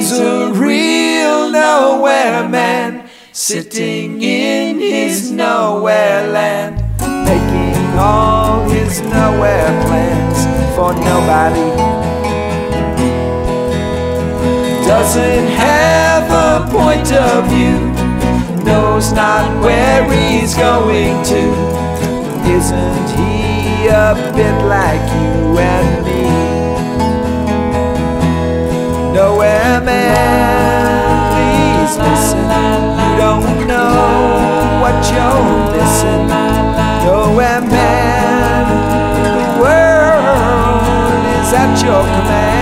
He's a real nowhere man, sitting in his nowhere land, making all his nowhere plans for nobody. Doesn't have a point of view, knows not where he's going to. Isn't he a bit like you and me? Nowhere man, please listen. You don't know what you're missing. Nowhere man, the world is at your command.